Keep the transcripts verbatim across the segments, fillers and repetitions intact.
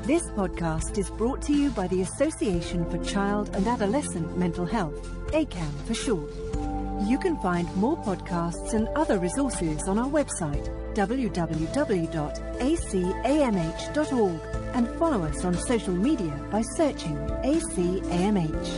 This podcast is brought to you by the Association for Child and Adolescent Mental Health, A C A M for short. You can find more podcasts and other resources on our website, w w w dot a c a m h dot org, and follow us on social media by searching A C A M H.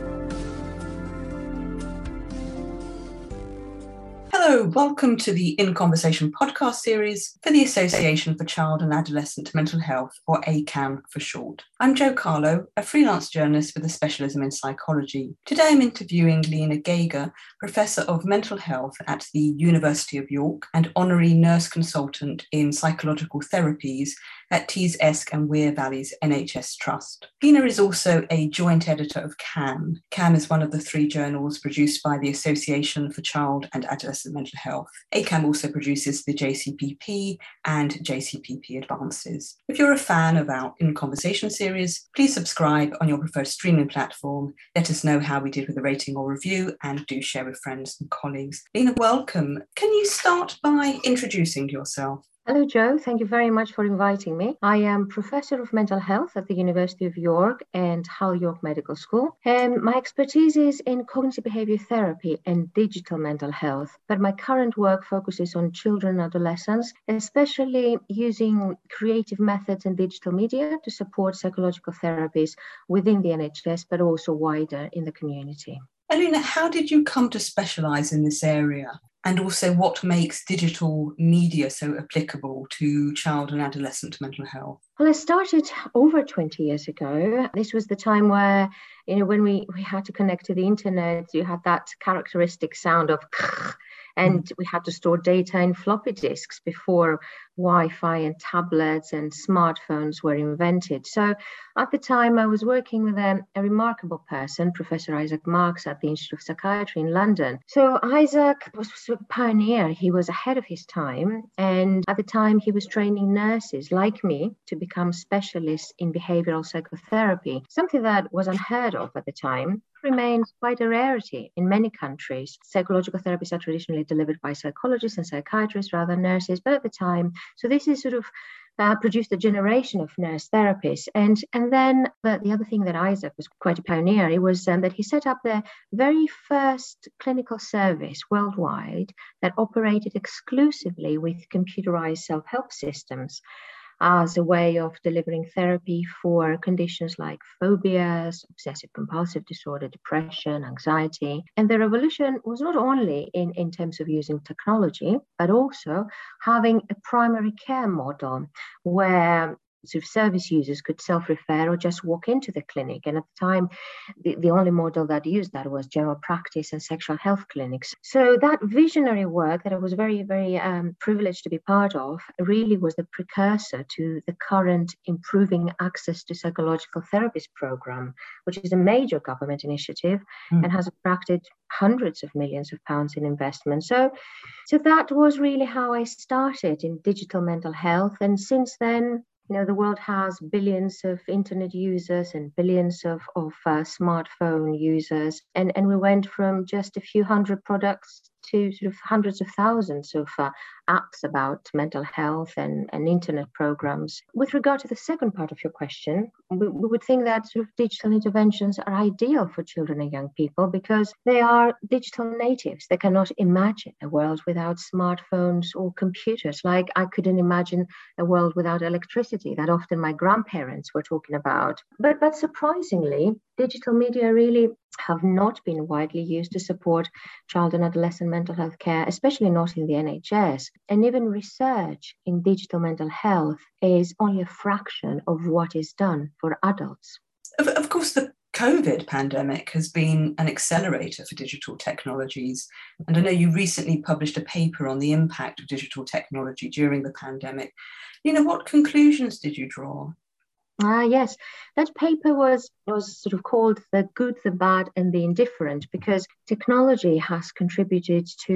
Hello, welcome to the In Conversation podcast series for the Association for Child and Adolescent Mental Health, or A C A M for short. I'm Jo Carlo, a freelance journalist with a specialism in psychology. Today I'm interviewing Lena Geiger, Professor of Mental Health at the University of York and Honorary Nurse Consultant in Psychological Therapies at Tees Esk and Wear Valley's N H S Trust. Lena is also a joint editor of C A M. C A M is one of the three journals produced by the Association for Child and Adolescent Mental Health. A C A M also produces the J C P P and J C P P Advances. If you're a fan of our In Conversation series, please subscribe on your preferred streaming platform. Let us know how we did with a rating or review, and do share with friends and colleagues. Lena, welcome. Can you start by introducing yourself? Hello, Jo. Thank you very much for inviting me. I am Professor of Mental Health at the University of York and Hull York Medical School. And my expertise is in cognitive behavior therapy and digital mental health. But my current work focuses on children and adolescents, especially using creative methods and digital media to support psychological therapies within the N H S, but also wider in the community. Lena, how did you come to specialise in this area? And also, what makes digital media so applicable to child and adolescent mental health? Well, I started over twenty years ago. This was the time where, you know, when we, we had to connect to the internet, you had that characteristic sound of and we had to store data in floppy disks before Wi-Fi and tablets and smartphones were invented. So at the time, I was working with a, a remarkable person, Professor Isaac Marks at the Institute of Psychiatry in London. So Isaac was a pioneer. He was ahead of his time. And at the time, he was training nurses like me to become specialists in behavioral psychotherapy, something that was unheard of at the time. Remains quite a rarity in many countries. Psychological therapies are traditionally delivered by psychologists and psychiatrists rather than nurses, but at the time, so this is sort of uh, produced a generation of nurse therapists. And, and then the, the other thing that Isaac was quite a pioneer, it was um, that he set up the very first clinical service worldwide that operated exclusively with computerized self-help systems as a way of delivering therapy for conditions like phobias, obsessive compulsive disorder, depression, anxiety. And the revolution was not only in, in terms of using technology, but also having a primary care model where sort of service users could self-refer or just walk into the clinic. And at the time, the, the only model that used that was general practice and sexual health clinics. So that visionary work that I was very, very um, privileged to be part of really was the precursor to the current Improving Access to Psychological Therapies program, which is a major government initiative mm. and has attracted hundreds of millions of pounds in investment. So, so that was really how I started in digital mental health. And since then, you know, the world has billions of internet users and billions of, of uh, smartphone users. And, and we went from just a few hundred products to sort of hundreds of thousands of uh, apps about mental health and, and internet programs. With regard to the second part of your question, we, we would think that sort of digital interventions are ideal for children and young people because they are digital natives. They cannot imagine a world without smartphones or computers. Like I couldn't imagine a world without electricity that often my grandparents were talking about. But, but surprisingly, digital media really have not been widely used to support child and adolescent mental health care, especially not in the N H S. And even research in digital mental health is only a fraction of what is done for adults. Of, of course, the COVID pandemic has been an accelerator for digital technologies. And I know you recently published a paper on the impact of digital technology during the pandemic. You know, what conclusions did you draw? Ah, yes, that paper was, was sort of called The Good, the Bad and the Indifferent because technology has contributed to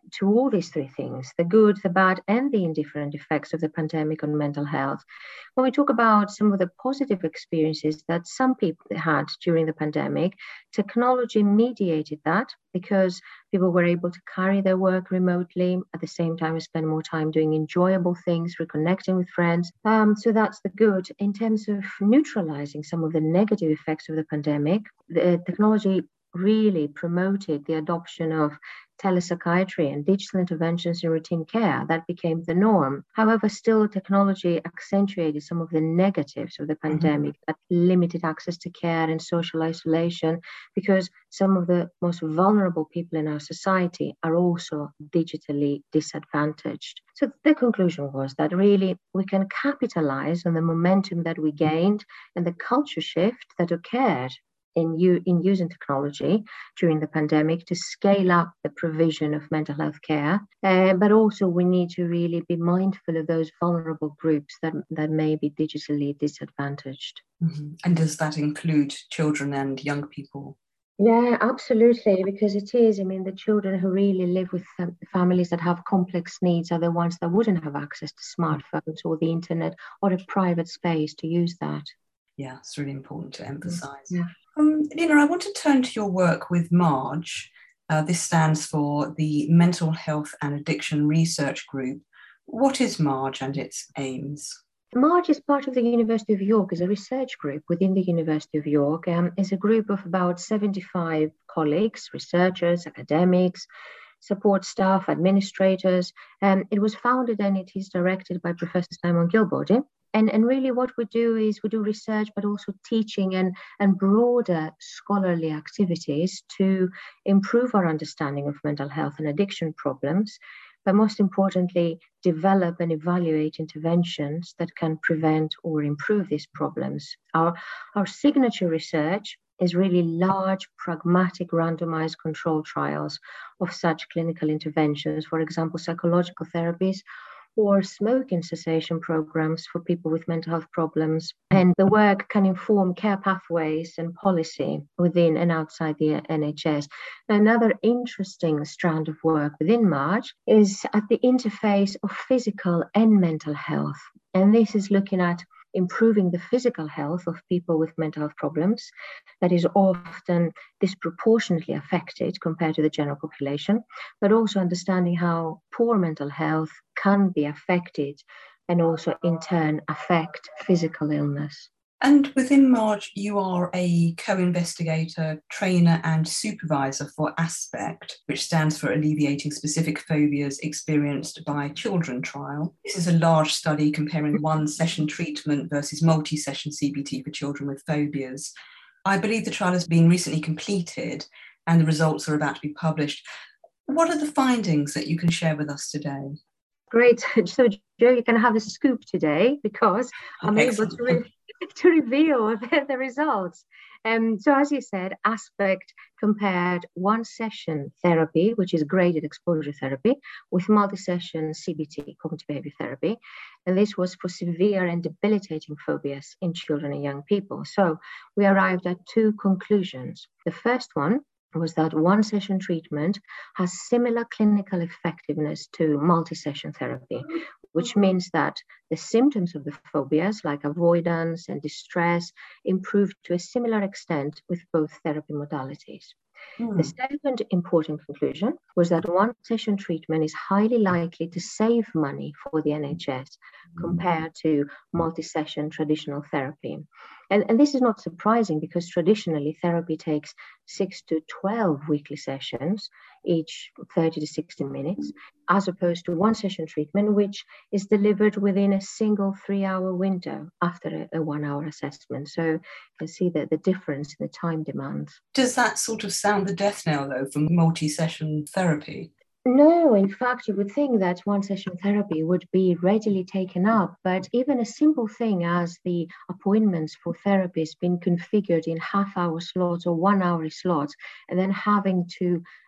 to all these three things, the good, the bad, and the indifferent effects of the pandemic on mental health. When we talk about some of the positive experiences that some people had during the pandemic, technology mediated that because people were able to carry their work remotely, at the same time spend more time doing enjoyable things, reconnecting with friends. Um, so that's the good. In terms of neutralizing some of the negative effects of the pandemic, the technology really promoted the adoption of telepsychiatry and digital interventions in routine care. That became the norm. However, still technology accentuated some of the negatives of the pandemic, mm-hmm. that limited access to care and social isolation, because some of the most vulnerable people in our society are also digitally disadvantaged. So the conclusion was that really we can capitalize on the momentum that we gained and the culture shift that occurred In, u- in using technology during the pandemic to scale up the provision of mental health care. Uh, but also we need to really be mindful of those vulnerable groups that, that may be digitally disadvantaged. Mm-hmm. And does that include children and young people? Yeah, absolutely, because it is. I mean, the children who really live with um, families that have complex needs are the ones that wouldn't have access to smartphones or the internet or a private space to use that. Yeah, it's really important to emphasise. Yeah. Um, Nina, I want to turn to your work with MARGE. Uh, this stands for the Mental Health and Addiction Research Group. What is MARGE and its aims? MARGE is part of the University of York, is a research group within the University of York. Um, it's a group of about seventy-five colleagues, researchers, academics, support staff, administrators. Um, it was founded and it is directed by Professor Simon Gilbody. And, and really what we do is we do research, but also teaching and, and broader scholarly activities to improve our understanding of mental health and addiction problems, but most importantly, develop and evaluate interventions that can prevent or improve these problems. Our, our signature research is really large, pragmatic, randomized control trials of such clinical interventions, for example, psychological therapies, or smoking cessation programs for people with mental health problems. And the work can inform care pathways and policy within and outside the N H S. Another interesting strand of work within MARGE is at the interface of physical and mental health. And this is looking at improving the physical health of people with mental health problems that is often disproportionately affected compared to the general population, but also understanding how poor mental health can be affected and also in turn affect physical illness. And within MARGE, you are a co-investigator, trainer and supervisor for ASPECT, which stands for Alleviating Specific Phobias Experienced by Children trial. This is a large study comparing one session treatment versus multi-session C B T for children with phobias. I believe the trial has been recently completed and the results are about to be published. What are the findings that you can share with us today? Great. So, Joe, you can have a scoop today because I'm Excellent. able to, re- to reveal the, the results. Um, so, as you said, ASPECT compared one session therapy, which is graded exposure therapy, with multi-session C B T, cognitive behavior therapy. And this was for severe and debilitating phobias in children and young people. So, we arrived at two conclusions. The first one was that one session treatment has similar clinical effectiveness to multi-session therapy, which means that the symptoms of the phobias like avoidance and distress improved to a similar extent with both therapy modalities. Mm. The second important conclusion was that one session treatment is highly likely to save money for the N H S mm. compared to multi-session traditional therapy. And, and this is not surprising because traditionally therapy takes six to twelve weekly sessions, each thirty to sixty minutes, as opposed to one session treatment, which is delivered within a single three hour window after a, a one hour assessment. So you can see that the difference in the time demands. Does that sort of sound the death knell though for multi-session therapy? No, in fact, you would think that one session therapy would be readily taken up, but even a simple thing as the appointments for therapists being configured in half hour slots or one hour slots, and then having to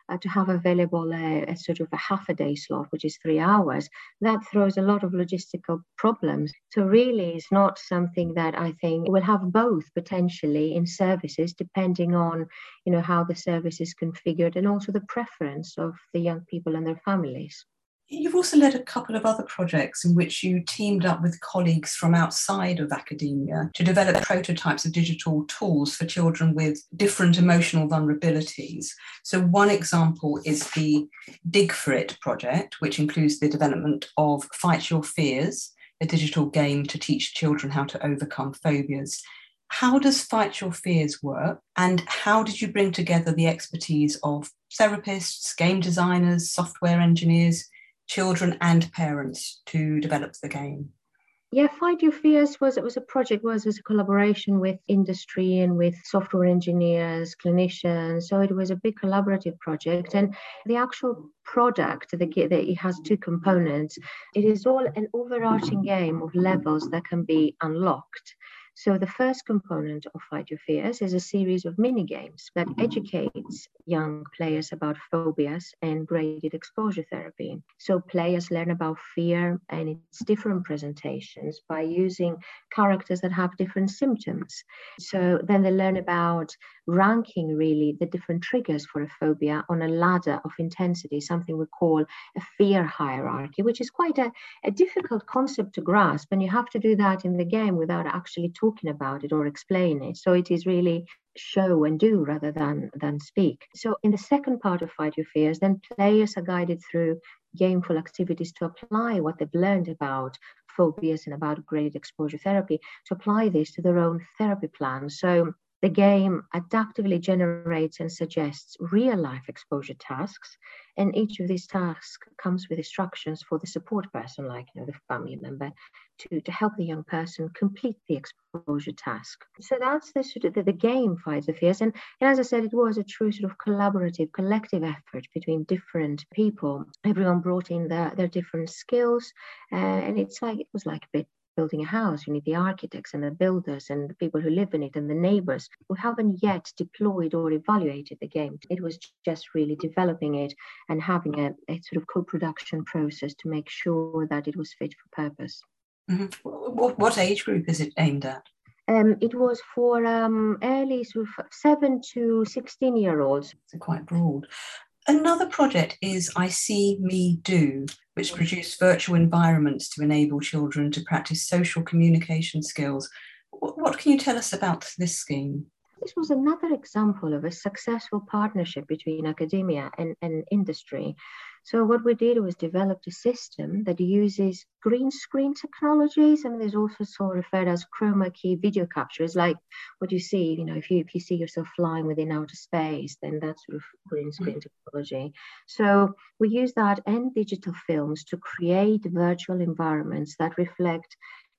uh, to have available a, a sort of a half a day slot, which is three hours, that throws a lot of logistical problems. So really it's not something that I think will have both potentially in services, depending on, you know, how the service is configured and also the preference of the young people and their families. You've also led a couple of other projects in which you teamed up with colleagues from outside of academia to develop prototypes of digital tools for children with different emotional vulnerabilities. So one example is the Dig For It project, which includes the development of Fight Your Fears, a digital game to teach children how to overcome phobias. How does Fight Your Fears work? And how did you bring together the expertise of therapists, game designers, software engineers, children and parents to develop the game? Yeah, Fight Your Fears was it was a project was was a collaboration with industry and with software engineers, clinicians. So it was a big collaborative project, and the actual product, the, the, it has two components. It is all an overarching game of levels that can be unlocked. So the first component of Fight Your Fears is a series of mini games that educates young players about phobias and graded exposure therapy. So players learn about fear and its different presentations by using characters that have different symptoms. So then they learn about ranking really the different triggers for a phobia on a ladder of intensity, something we call a fear hierarchy, which is quite a, a difficult concept to grasp. And you have to do that in the game without actually talking about it or explain it. So it is really show and do rather than, than speak. So in the second part of Fight Your Fears, then players are guided through gameful activities to apply what they've learned about phobias and about graded exposure therapy, to apply this to their own therapy plan. So the game adaptively generates and suggests real-life exposure tasks, and each of these tasks comes with instructions for the support person, like you know the family member, to, to help the young person complete the exposure task. So that's the sort of the, the game Fight Your Fears, and, and as I said, it was a true sort of collaborative, collective effort between different people. Everyone brought in their, their different skills, uh, and it's like it was like a bit building a house. You need the architects and the builders and the people who live in it and the neighbors. We haven't yet deployed or evaluated the game. It was just really developing it and having a, a sort of co-production process to make sure that it was fit for purpose. Mm-hmm. What, what age group is it aimed at? Um, it was for um, early sort of seven to sixteen year olds. So quite broad. Another project is I See Me Do, which produced virtual environments to enable children to practice social communication skills. What can you tell us about this scheme? This was another example of a successful partnership between academia and, and industry. So what we did was developed a system that uses green screen technologies. I mean, there's also sort of referred as chroma key video captures, like what you see, you know, if you if you see yourself flying within outer space, then that's sort of green screen mm-hmm. technology. So we use that and digital films to create virtual environments that reflect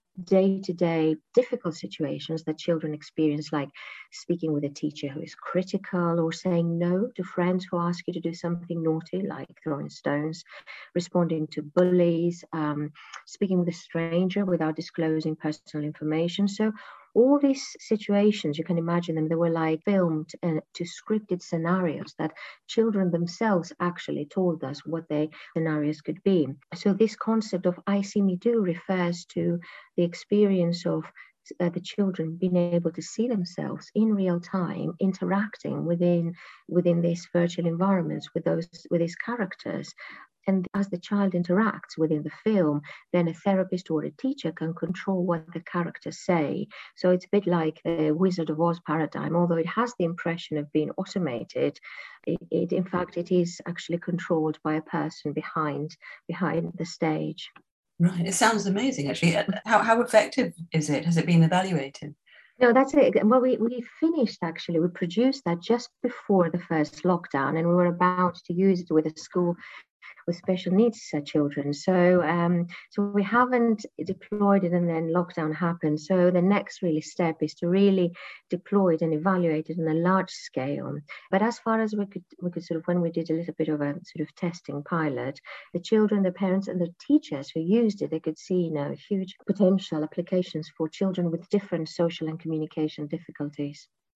day-to-day difficult situations that children experience, like speaking with a teacher who is critical, or saying no to friends who ask you to do something naughty, like throwing stones, responding to bullies, um, speaking with a stranger without disclosing personal information. So all these situations, you can imagine them, they were like filmed uh, to scripted scenarios that children themselves actually told us what their scenarios could be. So this concept of I See Me Do refers to the experience of uh, the children being able to see themselves in real time, interacting within within these virtual environments with those with these characters. And as the child interacts within the film, then a therapist or a teacher can control what the characters say. So it's a bit like the Wizard of Oz paradigm. Although it has the impression of being automated, it, it in fact, it is actually controlled by a person behind, behind the stage. Right. It sounds amazing, actually. How, how effective is it? Has it been evaluated? No, that's it. Well, we, we finished, actually. We produced that just before the first lockdown, and we were about to use it with a school with special needs uh, children. So um, so we haven't deployed it, and then lockdown happened. So the next really step is to really deploy it and evaluate it on a large scale. But as far as we could, we could sort of, when we did a little bit of a sort of testing pilot, the children, the parents and the teachers who used it, they could see, you know, huge potential applications for children with different social and communication difficulties.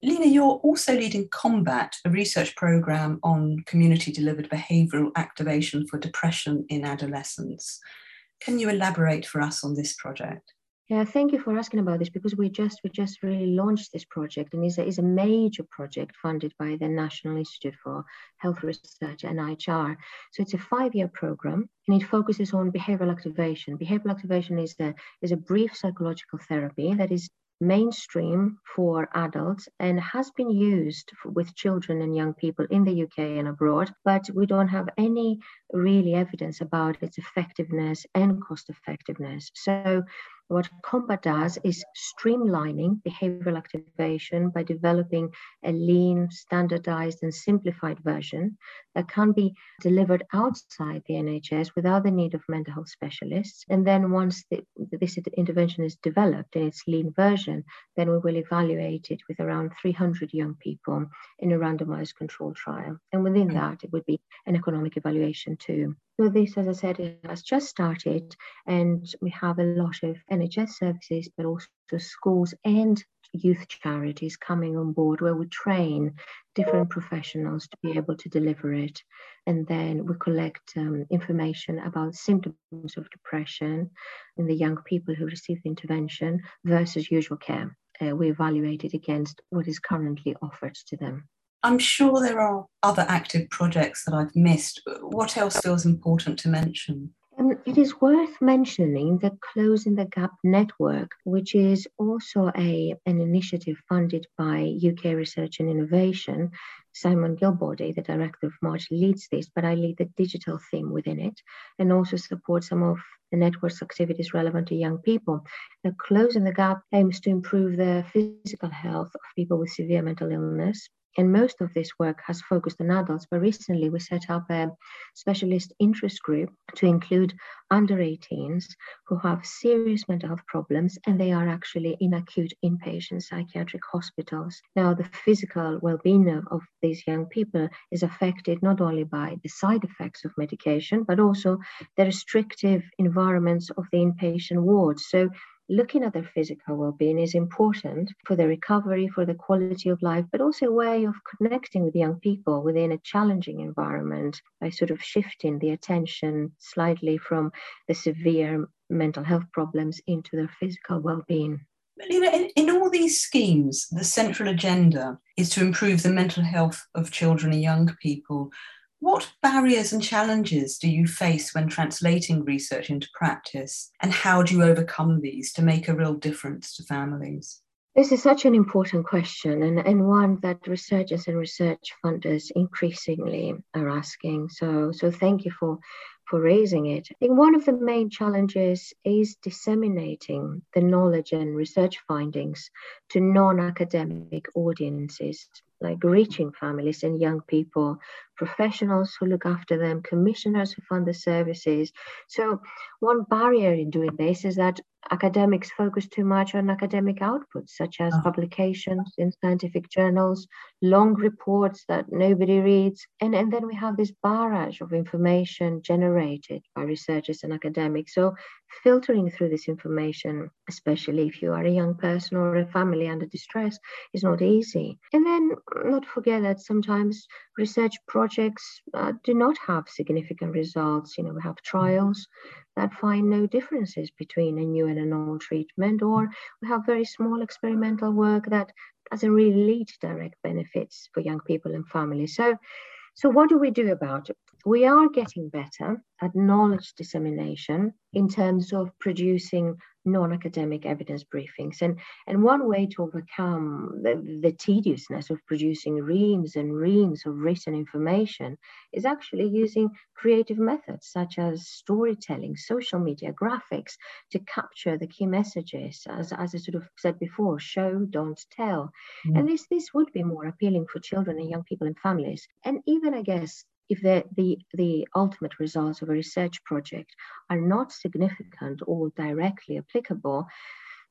Lena, you're also leading Combat, a research programme on community-delivered behavioural activation for depression in adolescents. Can you elaborate for us on this project? Yeah, thank you for asking about this, because we just we just really launched this project, and it's a, it's a major project funded by the National Institute for Health Research, N I H R. So it's a five-year program, and it focuses on behavioral activation. Behavioral activation is a, is a brief psychological therapy that is mainstream for adults and has been used for, with children and young people in the U K and abroad, but we don't have any really evidence about its effectiveness and cost effectiveness. So what Combat does is streamlining behavioral activation by developing a lean, standardized and simplified version that can be delivered outside the N H S without the need of mental health specialists. And then once the, this intervention is developed in its lean version, then we will evaluate it with around three hundred young people in a randomized controlled trial. And within that, it would be an economic evaluation too. So this, as I said, it has just started, and we have a lot of N H S services, but also schools and youth charities coming on board, where we train different professionals to be able to deliver it. And then we collect um, information about symptoms of depression in the young people who receive the intervention versus usual care. Uh, we evaluate it against what is currently offered to them. I'm sure there are other active projects that I've missed. What else feels important to mention? Um, it is worth mentioning the Closing the Gap Network, which is also a, an initiative funded by U K Research and Innovation. Simon Gilbody, the director of March, leads this, but I lead the digital theme within it and also support some of the network's activities relevant to young people. The Closing the Gap aims to improve the physical health of people with severe mental illness. And most of this work has focused on adults, but recently we set up a specialist interest group to include under eighteens who have serious mental health problems, and they are actually in acute inpatient psychiatric hospitals. Now, the physical well-being of, of these young people is affected not only by the side effects of medication, but also the restrictive environments of the inpatient wards. So looking at their physical well-being is important for their recovery, for the quality of life, but also a way of connecting with young people within a challenging environment by sort of shifting the attention slightly from the severe mental health problems into their physical well-being. You know, in, in all these schemes, the central agenda is to improve the mental health of children and young people. What barriers and challenges do you face when translating research into practice, and how do you overcome these to make a real difference to families? This is such an important question, and, and one that researchers and research funders increasingly are asking. So, so thank you for, for raising it. I think one of the main challenges is disseminating the knowledge and research findings to non-academic audiences, like reaching families and young people, professionals who look after them, commissioners who fund the services. So one barrier in doing this is that academics focus too much on academic outputs, such as oh. publications in scientific journals, long reports that nobody reads. And, and then we have this barrage of information generated by researchers and academics. So filtering through this information, especially if you are a young person or a family under distress, is not easy. And then not forget that sometimes research projects uh, do not have significant results. You know, we have trials that find no differences between a new and an old treatment, or we have very small experimental work that doesn't really lead to direct benefits for young people and families. So, so what do we do about it? We are getting better at knowledge dissemination in terms of producing non-academic evidence briefings. And, and one way to overcome the, the tediousness of producing reams and reams of written information is actually using creative methods such as storytelling, social media, graphics to capture the key messages, as, as I sort of said before, show, don't tell. Mm. And this, this would be more appealing for children and young people and families. And even, I guess, if the, the, the ultimate results of a research project are not significant or directly applicable,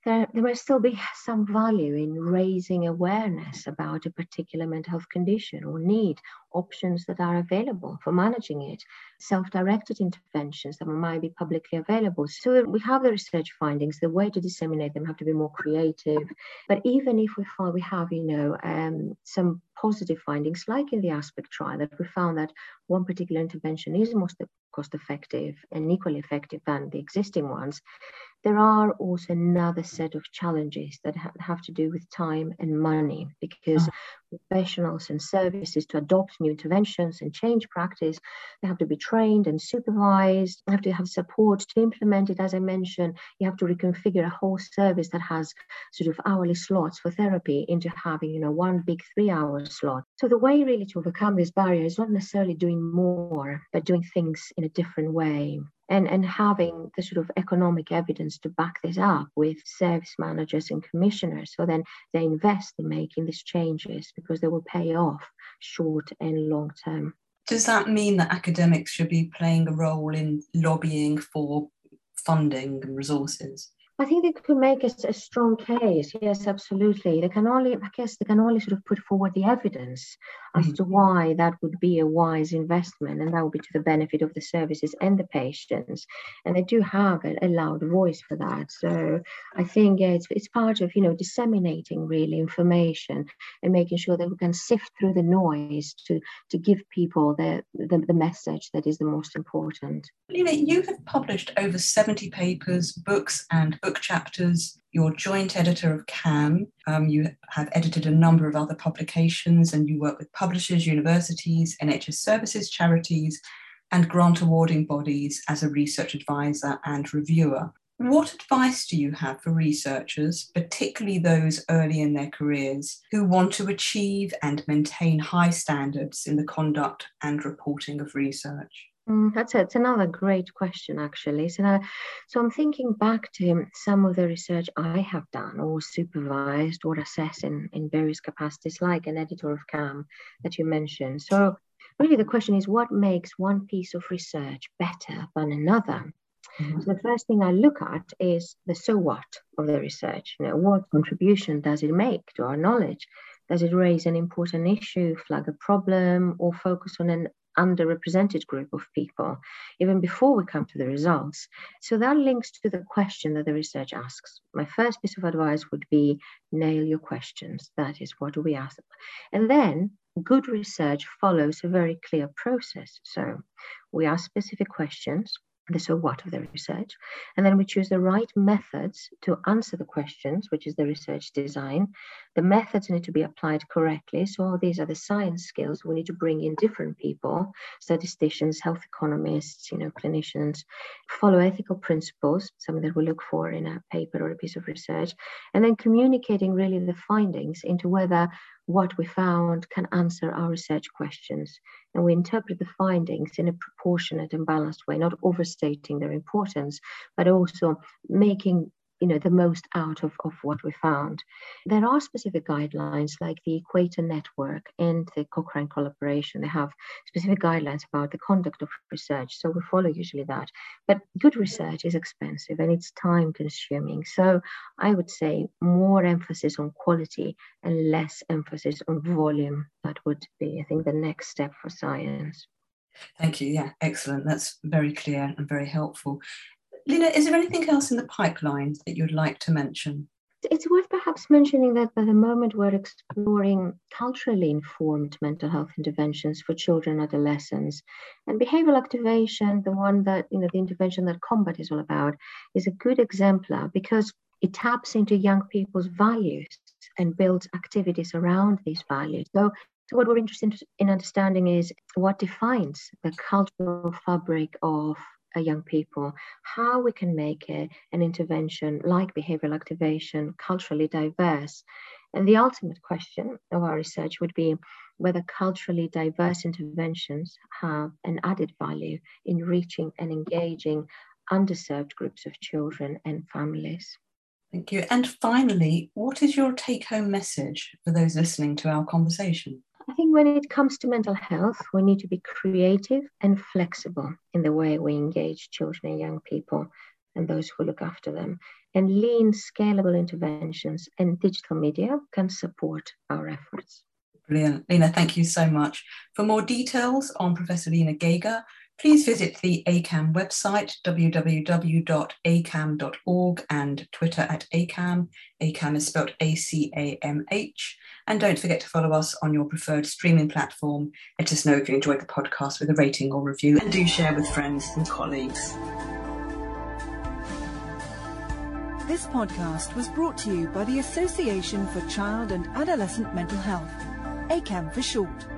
there, there may still be some value in raising awareness about a particular mental health condition or need, options that are available for managing it, self-directed interventions that might be publicly available. So we have the research findings. The way to disseminate them have to be more creative. But even if we find we have, you know, um, some positive findings, like in the ASPECT trial, that we found that one particular intervention is most cost-effective and equally effective than the existing ones, there are also another set of challenges that ha- have to do with time and money, because oh. professionals and services to adopt new interventions and change practice, they have to be trained and supervised, they have to have support to implement it. As I mentioned, you have to reconfigure a whole service that has sort of hourly slots for therapy into having, you know, one big three-hour slot. So the way really to overcome this barrier is not necessarily doing more, but doing things in a different way. And, and having the sort of economic evidence to back this up with service managers and commissioners. So then they invest in making these changes because they will pay off short and long term. Does that mean that academics should be playing a role in lobbying for funding and resources? I think they could make a, a strong case. Yes, absolutely. They can only, I guess, they can only sort of put forward the evidence as mm-hmm. to why that would be a wise investment, and that would be to the benefit of the services and the patients. And they do have a, a loud voice for that. So I think yeah, it's it's part of, you know, disseminating really information and making sure that we can sift through the noise to to give people the the, the message that is the most important. Lina, you have published over seventy papers, books, and book chapters. You're joint editor of C A M. Um, you have edited a number of other publications, and you work with publishers, universities, N H S services, charities, and grant awarding bodies as a research advisor and reviewer. What advice do you have for researchers, particularly those early in their careers, who want to achieve and maintain high standards in the conduct and reporting of research? Mm, that's it. It's another great question, actually. So, now, so I'm thinking back to some of the research I have done or supervised or assessed in, in various capacities, like an editor of C A M that you mentioned. So really the question is, what makes one piece of research better than another? Mm-hmm. So the first thing I look at is the so what of the research. You know, what contribution does it make to our knowledge? Does it raise an important issue, flag a problem, or focus on an underrepresented group of people, even before we come to the results? So that links to the question that the research asks. My first piece of advice would be nail your questions. That is, what do we ask? And then good research follows a very clear process. So we ask specific questions, the so what of the research, and then we choose the right methods to answer the questions, which is the research design. The methods need to be applied correctly. So these are the science skills. We need to bring in different people, statisticians, health economists, you know, clinicians, follow ethical principles, something that we look for in a paper or a piece of research, and then communicating really the findings into whether what we found can answer our research questions. And we interpret the findings in a proportionate and balanced way, not overstating their importance, but also making, you know, the most out of, of what we found. There are specific guidelines like the Equator Network and the Cochrane Collaboration. They have specific guidelines about the conduct of research. So we follow usually that. But good research is expensive and it's time consuming. So I would say more emphasis on quality and less emphasis on volume. That would be, I think, the next step for science. Thank you. Yeah, excellent. That's very clear and very helpful. Lina, is there anything else in the pipeline that you'd like to mention? It's worth perhaps mentioning that at the moment we're exploring culturally informed mental health interventions for children and adolescents. And behavioral activation, the one that, you know, the intervention that Combat is all about, is a good exemplar because it taps into young people's values and builds activities around these values. So, so what we're interested in understanding is what defines the cultural fabric of young people, how we can make a, an intervention like behavioral activation culturally diverse. And the ultimate question of our research would be whether culturally diverse interventions have an added value in reaching and engaging underserved groups of children and families. Thank you. And finally, what is your take-home message for those listening to our conversation? I think when it comes to mental health, we need to be creative and flexible in the way we engage children and young people. and those who look after them. And lean, scalable interventions and digital media can support our efforts. Brilliant. Lena, thank you so much. For more details on Professor Lena Geiger, please visit the A C A M website, w w w dot a c a m dot org, and Twitter at A C A M. A C A M is spelled A C A M H. And don't forget to follow us on your preferred streaming platform. Let us know if you enjoyed the podcast with a rating or review, and do share with friends and colleagues. This podcast was brought to you by the Association for Child and Adolescent Mental Health, A C A M for short.